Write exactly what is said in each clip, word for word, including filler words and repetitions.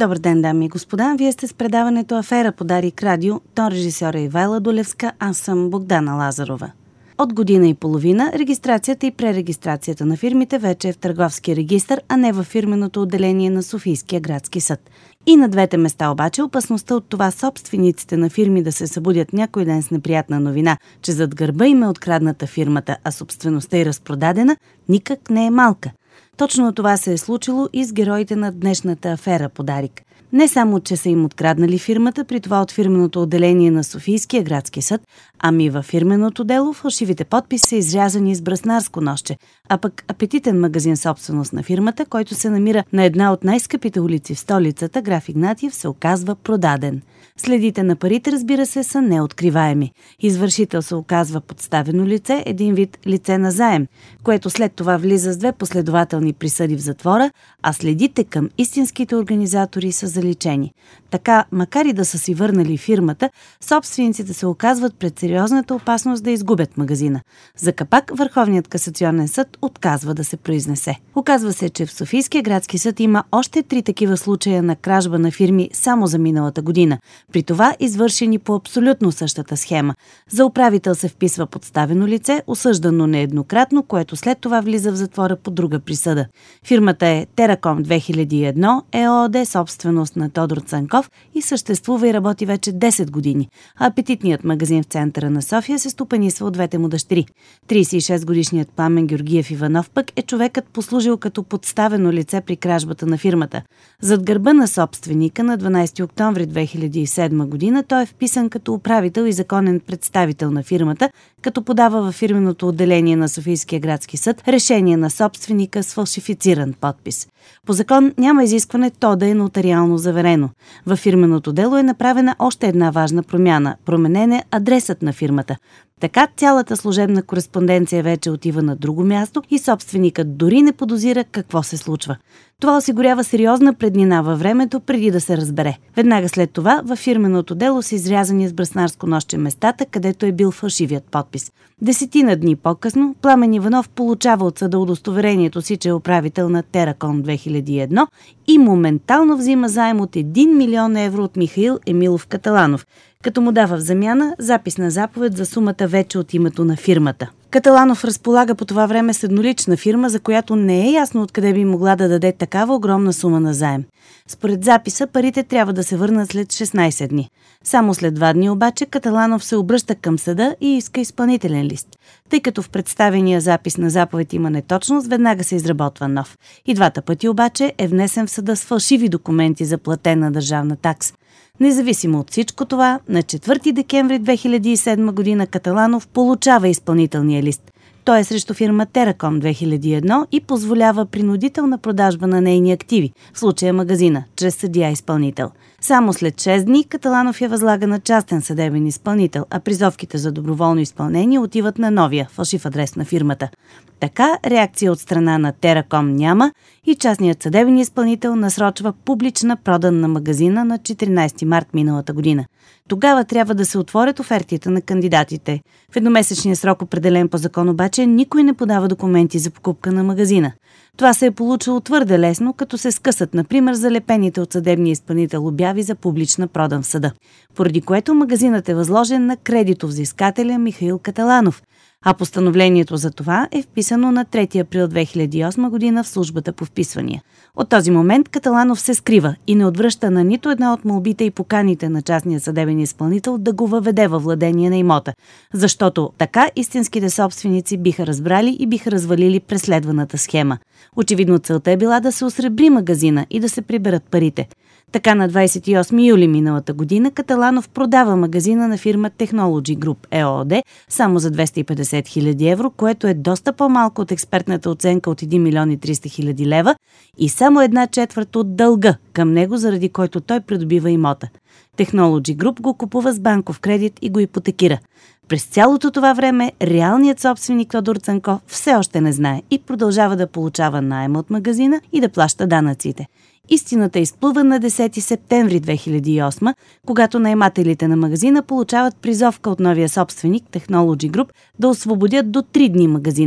Добър ден, дами и господа. Вие сте с предаването Афера по Дарик Радио. Тон режисьора Ивайла Долевска, аз съм Богдана Лазарова. От година и половина регистрацията и пререгистрацията на фирмите вече е в търговския регистър, а не във фирменото отделение на Софийския градски съд. И на двете места обаче опасността от това собствениците на фирми да се събудят някой ден с неприятна новина, че зад гърба им е открадната фирмата, а собствеността е разпродадена, никак не е малка. Точно това се е случило и с героите на днешната афера по Дарик. Не само, че са им откраднали фирмата, при това от фирменото отделение на Софийския градски съд, ами във фирменото дело фалшивите подписи са изрязани с браснарско ножче, а пък апетитен магазин собственост на фирмата, който се намира на една от най-скъпите улици в столицата, Граф Игнатиев, се оказва продаден. Следите на парите, разбира се, са неоткриваеми. Извършител се оказва подставено лице, един вид лице на заем, което след това влиза с две последователни присъди в затвора, а следите към истинските организатори са заличени. Така, макар и да са си върнали фирмата, собствениците се оказват пред сериозната опасност да изгубят магазина. За капак Върховният касационен съд отказва да се произнесе. Оказва се, че в Софийския градски съд има още три такива случая на кражба на фирми само за миналата година. При това извършени по абсолютно същата схема. За управител се вписва подставено лице, осъждано нееднократно, което след това влиза в затвора по друга присъда. Фирмата е Тераком две хиляди и едно ЕООД, собственост на Тодор Цанков и съществува и работи вече десет години. А апетитният магазин в центъра на София се стопанисва от двете му дъщери. тридесет и шест годишният Пламен Георгиев Иванов пък е човекът послужил като подставено лице при кражбата на фирмата. Зад гърба на собственика на дванадесети октомври две хиляди и седма година той е вписан като управител и законен представител на фирмата, като подава във фирменото отделение на Софийския градски съд решение на собственика с фалшифициран подпис. По закон няма изискване то да е нотариално заверено. Във фирменото дело е направена още една важна промяна – променен е адресът на фирмата. Така цялата служебна кореспонденция вече отива на друго място и собственикът дори не подозира какво се случва. Това осигурява сериозна преднина във времето преди да се разбере. Веднага след това във фирменото дело са изрязани с браснарско ножче местата, където е бил фалшивият подпис. Десетина дни по-късно Пламен Иванов получава от съда удостоверението си, че е управител на Тераком две хиляди и едно и моментално взима заем от един милион евро от Михаил Емилов Каталанов, като му дава в замяна запис на заповед за сумата вече от името на фирмата. Каталанов разполага по това време с еднолична фирма, за която не е ясно откъде би могла да даде такава огромна сума на заем. Според записа парите трябва да се върнат след шестнадесет дни. Само след два дни обаче Каталанов се обръща към съда и иска изпълнителен лист. Тъй като в представения запис на заповед има неточност, веднага се изработва нов. И двата пъти обаче е внесен в съда с фалшиви документи за платена държавна такса. Независимо от всичко това, на четвърти декември две хиляди и седма година Каталанов получава изпълнителния лист. Той е срещу фирма Тераком две хиляди и едно и позволява принудителна продажба на нейни активи, в случая магазина, чрез съдия-изпълнител. Само след шест дни Каталанов я възлага на частен съдебен изпълнител, а призовките за доброволно изпълнение отиват на новия, фалшив адрес на фирмата. Така реакция от страна на Тераком няма и частният съдебен изпълнител насрочва публична продан на магазина на четиринадесети март миналата година. Тогава трябва да се отворят офертите на кандидатите. В едномесечния срок, определен по закон, обаче никой не подава документи за покупка на магазина. Това се е получило твърде лесно, като се скъсат, например, залепените от съдебния изпълнител обяви за публична продан в съда, поради което магазинът е възложен на кредитовзискателя Михаил Каталанов, а постановлението за това е вписано на трети април две хиляди и осма година в службата по вписвания. От този момент Каталанов се скрива и не отвръща на нито една от молбите и поканите на частния съдебен изпълнител да го въведе във владение на имота, защото така истинските собственици биха разбрали и биха развалили преследваната схема. Очевидно целта е била да се осребри магазина и да се приберат парите. Така на двадесет и осми юли миналата година Каталанов продава магазина на фирма Technology Group ЕООД само за двеста и петдесет хиляди евро, което е доста по-малко от експертната оценка от един милион и триста хиляди лева и само една четвърт от дълга към него, заради който той придобива имота. Technology Group го купува с банков кредит и го ипотекира. През цялото това време реалният собственик Тодор Цанков все още не знае и продължава да получава наема от магазина и да плаща данъците. Истината изплува на десети септември две хиляди и осма, когато наемателите на магазина получават призовка от новия собственик Technology Group да освободят до три дни магазина.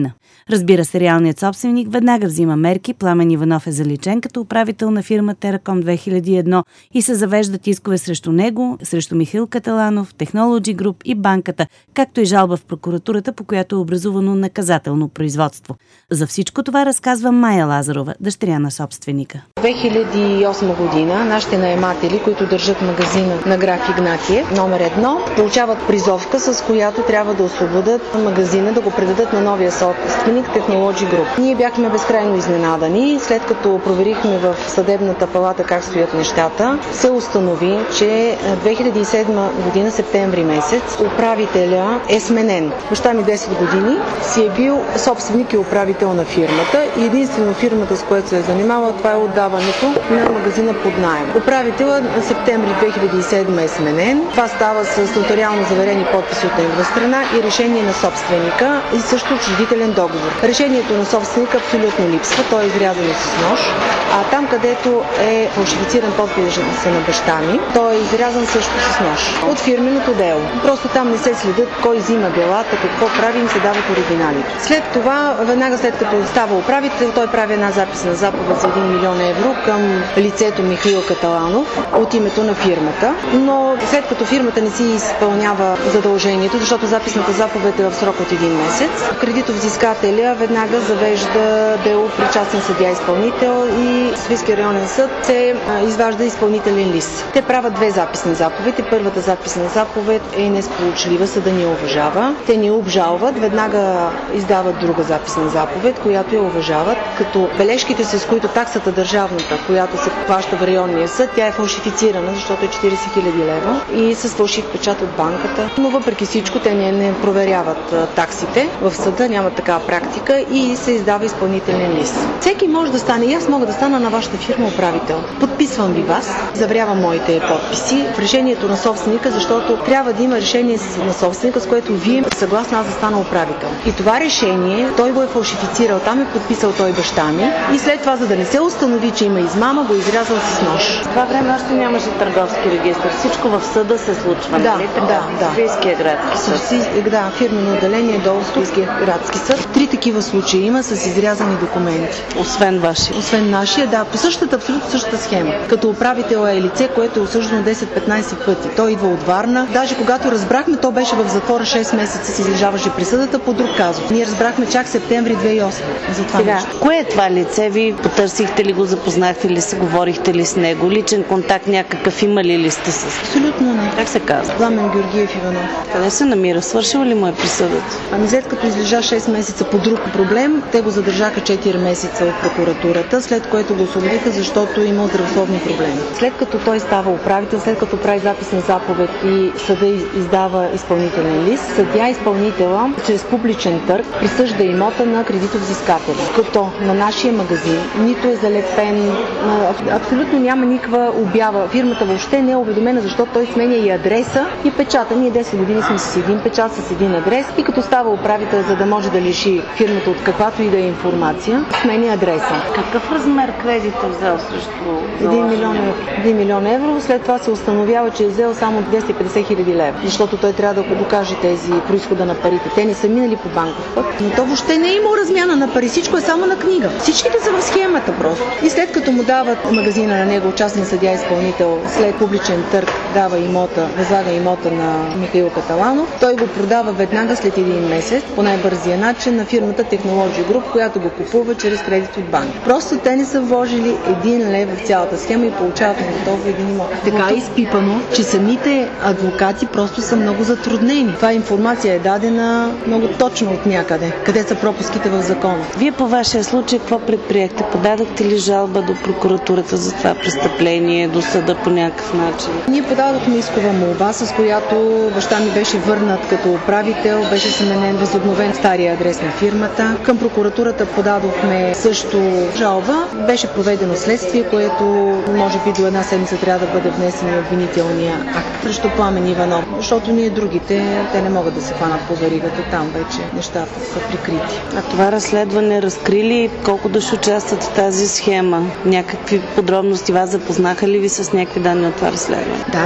Разбира се, реалният собственик веднага взима мерки. Пламен Иванов е заличен като управител на фирма Тераком две хиляди и едно и се завеждат искове срещу него, срещу Михаил Каталанов, Technology Group и банката, както и жалба в прокуратурата, по която е образувано наказателно производство. За всичко това разказва Майя Лазарова, дъщеря на собственика. две хиляди и осма година нашите наематели, които държат магазина на граф Игнатиев, номер едно, получават призовка, с която трябва да освободят магазина, да го предадат на новия собственик Technology Group. Ние бяхме безкрайно изненадани. След като проверихме в съдебната палата как стоят нещата, се установи, че две хиляди и седма година, септември месец, управителя е сменен. Баща ми десет години си е бил собственик и управител на фирмата и единствено фирмата, с която се е занимавала, това е отдаването на магазина под наем. Управителът на септември две хиляди и седма е сменен. Това става с нотариално заверени подписи от негова страна и решение на собственика и също учредителен договор. Решението на собственика абсолютно липсва, той е изрязано с нож, а там, където е фалшифициран подпис на баща ми, той е изрязан също с нож от фирменото дело. Просто там не се следят кой взима делата, какво прави, им се дават оригиналите. След това, веднага след като става управител, той прави една записна заповед за един милион евро към лицето Михаил Каталанов от името на фирмата. Но след като фирмата не си изпълнява задължението, защото записната заповед е в срок от един месец, кредитовзискателя веднага завежда дело при частен съдия-изпълнител и Софийския районен съд се изважда изпълнителен лист. Те правят две записни заповеди. Първата записна заповед е несполучлива, съда ни уважава. Те ни обжалват, веднага издават друга записна заповед, която я уважават, като бележките, с които таксата държавната, която се плаща в районния съд, тя е фалшифицирана, защото е четирийсет хиляди лева и с фалшив печат от банката. Но въпреки всичко те не, не проверяват таксите в съда, няма такава практика и се издава изпълнителен лист. Всеки може да стане, и аз мога да стана на вашата фирма управител. Подписвам ви вас, заверявам моите подписи в решението на собственика, защото трябва да има решение на собственика, с което вие съгласна аз да стана управител. И това решение той го е фалшифицирал, там е подписал той баща ми и след това, за да не се установи, че има измама, го изрязал с нож. В това време още нямаше търговски регистр. Всичко в съда се случва, да, нали? Да, да. Софийския градски съд. Софийски, да, фирмено отделение долу Софийския градски съд. Три такива случаи има с изрязани документи. Освен ваши. Освен нашия, да, по същата, абсолютно същата схема. Като управител е лице, което е осъждано десет-петнайсет пъти. Той идва от Варна. Даже когато разбрахме, то беше в затвора шест месеца, се излежаваше присъдата по друг казус. Ние разбрахме чак септември две хиляди и осма. За това Сега, нещо. кое е това лице? Ви потърсихте ли го, запознахте ли се, говорихте ли с него? Личен контакт някакъв имали ли сте с? Абсолютно не. Как се казва? Пламен Георгиев Иванов. Къде се намира? Свършил ли му е присъдата? Ами след като излежа шест месеца по друг проблем, те го задържаха четири месеца от прокуратурата, след което го освободиха, защото има здравословни проблеми. След като той става управител, след като прави записна заповед и съда издава изпълнителен лист, съдия изпълнителя чрез публичен търг присъжда имота на кредитовзискателя. Като на нашия магазин нито е залепен, абсолютно няма никаква обява. Фирмата въобще не е уведомена, защото той сменя и адреса и печата. Ние десет години сме с един печат, с един адрес и като става управител, за да може да лиши фирмата от каквато и да е информация, сменя адреса. Какъв размер кредит е взел срещу един милион евро. един милион евро. След това се установява, че е взел само двеста и петдесет хиляди лева, защото той трябва да докаже тези произхода на парите. Те не са минали по банков път, но то въобще не е имало размяна на пари. Всичко е само на книга. Всичките са в схемата просто. И след като му дават магазина на него, частен съдия изпълнител, след публичен търг дава имота, възлага имота на Михаил Каталанов, той го продава веднага след един месец по най-бързия начин на фирмата Technology Group, която го купува чрез кредит от банка. Просто те не са вложили един лев в цялата схема и получават готово един имот. Така е изпипано, че самите адвокати просто са много затруднени. Това информация е дадена много точно от някъде, къде са пропуските в закона. Вие по вашия случай какво предприехте? Подадахте ли жалба до прокуратурата за това престъпление, до съда по някакъв начин? Ние подадохме искова молба, с която баща ми беше върнат като управител, беше сменен, възобновен стария адрес на фирмата. Към прокуратурата подадохме също жалба. Беше проведено следствие, което може би до една седмица трябва да бъде внесен и обвинителния акт срещу Пламен Иванов, защото ние другите, те не могат да се хванат по веригата, там вече нещата са прикрити. А това разследване разкрили колко души участват в тази схема? Някакви подробности вас запознаха ли ви с някакви данни от това разследване? Да,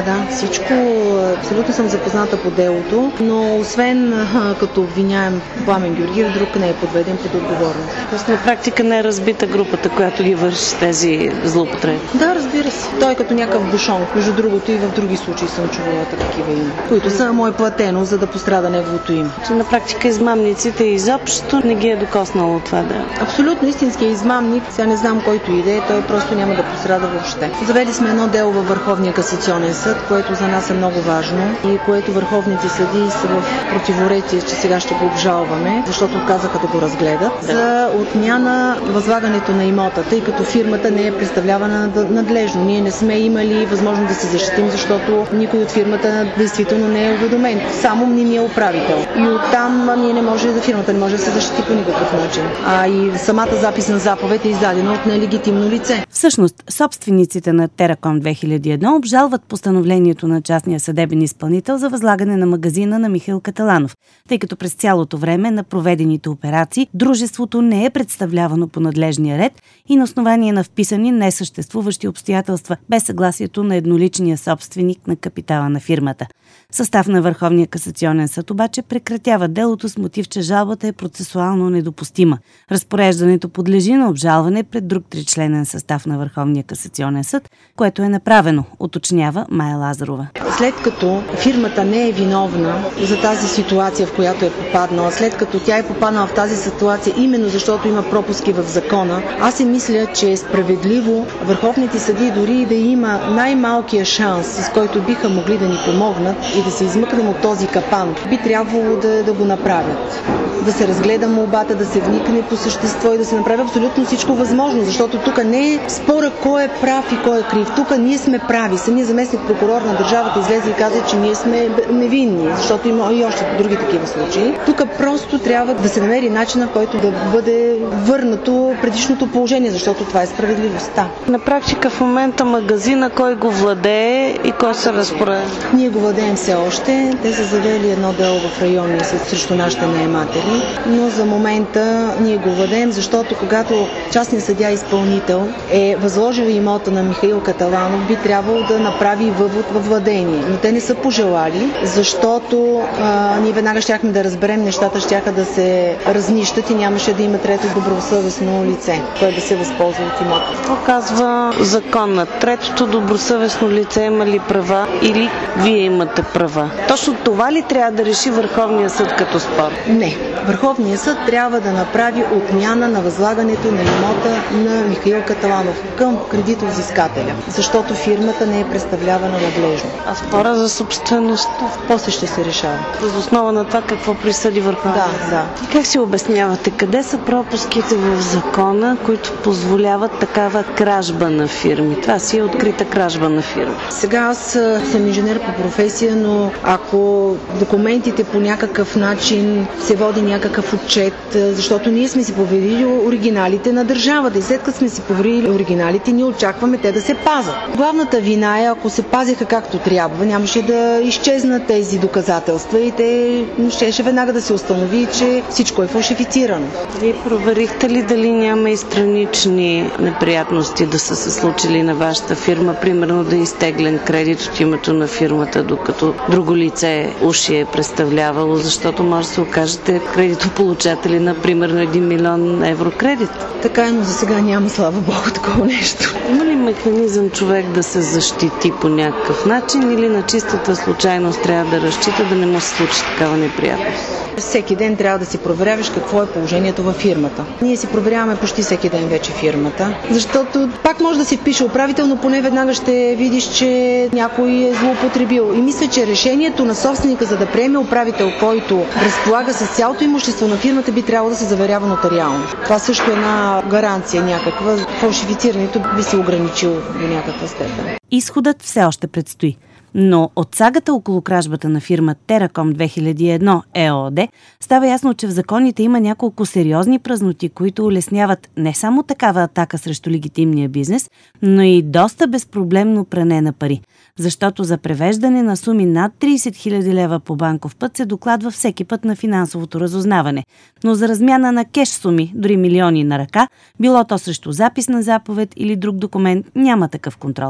да, всичко. Абсолютно съм запозната по делото, но освен а, като обвиняем Пламен Георгиев, друг не е подведен под отговорност. Тоест на практика не е разбита групата, която ги върши тези злоупотреби. Да, разбира се. Той е като някакъв бушон. Между другото и в други случаи съм чувала такива име, които са му е платено, за да пострада неговото име. Че на практика измамниците изобщо не ги е докоснало това да. Абсолютно истинския измамник, сега не знам който иде, той просто няма да пострада въобще. Завели сме едно дело във Върховния касационен съд, което за нас е много важно и което върховните съдии са в противоречие, че сега ще го обжалваме, защото отказаха да го разгледат, за отмяна възлагането на имота, тъй като фирмата не е представлявана надлежно. Ние не сме имали възможност да се защитим, защото никой от фирмата действително не е уведомен. Само мнимия управител. И оттам ние не може да фирмата не може да се защити по никакъв начин. А и самата записна заповед е издадена от нелегитимно лице. Всъщност, собствениците на Тераком две хиляди и едно обжалват постановлението на частния съдебен изпълнител за възлагане на магазина на Михаил Каталанов, тъй като през цялото време на проведените операции дружеството не е представлявано по надлежния ред и на основание на вписани несъществуващи обстоятелства без съгласието на едноличния собственик на капитала на фирмата. Състав на Върховния касационен съд обаче прекратява делото с мотив, че жалбата е процесуално недопустима. Разпореждането подлежи на обжалване пред друг тричленен състав на Върховния касационен съд, което е направено, уточнява Мая Лазарова. След като фирмата не е виновна за тази ситуация, в която е попаднала, след като тя е попаднала в тази ситуация именно защото има пропуски в закона, аз си мисля, че е справедливо върховните съдии дори да има най-малкия шанс, с който биха могли да ни помогнат и да се измъкнем от този капан, би трябвало да, да го направят. Да се разгледа молбата, да се вникне по същество и да се направи абсолютно всичко възможно, защото тук не е спора кой е прав и кой е крив. Тук ние сме прави. Самият заместник прокурор на държавата излезе и каза, че ние сме невинни, защото има и още други такива случаи. Тук просто трябва да се намери начина, в който да бъде върнато предишното положение, защото това е справедливостта. На практика в момента магазина кой го владее и кой се разпорежда? Ние го владеем все още. Те са завели едно дело в районния съд срещу нашите наематели, но за момента ние го владеем, защото когато частният съдия изпълнител е възложил имота на Михаил Каталанов, би трябвало да направи въвод във владение. Но те не са пожелали, защото а, ние веднага щяхме да разберем, нещата щяха да се разнищат и нямаше да има трето добросъвестно лице, което да се възползва от имота. Какво казва закона? Третото добросъвестно лице има ли права или вие имате права? Точно това ли трябва да реши Върховния съд като спор? Не. Върховният съд трябва да направи отмяна на възлагането на имота на Михаил Каталанов към кредитовзискателя, защото фирмата не е представлявана надлежно. А спора за собствеността? После ще се решава. Въз основа на това какво присъди Върховния съд? Да, да. И как си обяснявате? Къде са пропуските в закона, които позволяват такава кражба на фирми? Това си е открита кражба на фирми. Сега аз съм инженер по професия, но ако документите по някакъв начин се води някакъв отчет, защото ние сме си поверили оригиналите на държавата и след като сме си поверили оригиналите, ние очакваме те да се пазят. Главната вина е, ако се пазиха както трябва, нямаше да изчезнат тези доказателства и те щеше веднага да се установи, че всичко е фалшифицирано. Вие проверихте ли дали няма и странични неприятности да са се случили на вашата фирма, примерно да е изтеглен кредит от името на фирмата, докато друго лице уши е представлявало, защото може да се окажете кредитополучатели, например, на един милион евро кредит? Така е, но за сега няма, слава Богу, такова нещо. Има ли механизъм човек да се защити по някакъв начин или на чистата случайност трябва да разчита да не му се случи такава неприятност? Всеки ден трябва да си проверяваш какво е положението във фирмата. Ние си проверяваме почти всеки ден вече фирмата, защото пак може да си впише управител, но поне веднага ще видиш, че някой е злоупотребил. И мисля, че решението на собственика за да приеме управител, който разполага с цялото имущество на фирмата, би трябвало да се заверява нотариално. Това също е една гаранция някаква. Фалшифицирането би се ограничило до някаква степен. Изходът все още предстои. Но от сагата около кражбата на фирма Тераком две хиляди и едно ЕООД става ясно, че в законите има няколко сериозни празноти, които улесняват не само такава атака срещу легитимния бизнес, но и доста безпроблемно пране на пари. Защото за превеждане на суми над трийсет хиляди лева по банков път се докладва всеки път на финансовото разузнаване. Но за размяна на кеш суми, дори милиони на ръка, било то срещу запис на заповед или друг документ, няма такъв контрол.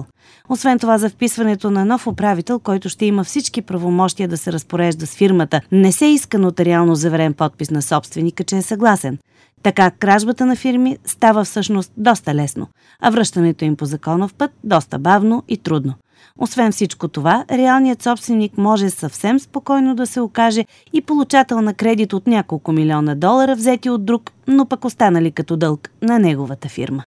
Освен това, за вписването на нов управител, който ще има всички правомощия да се разпорежда с фирмата, не се иска нотариално заверен подпис на собственика, че е съгласен. Така кражбата на фирми става всъщност доста лесно, а връщането им по законов път доста бавно и трудно. Освен всичко това, реалният собственик може съвсем спокойно да се окаже и получател на кредит от няколко милиона долара, взети от друг, но пък останали като дълг на неговата фирма.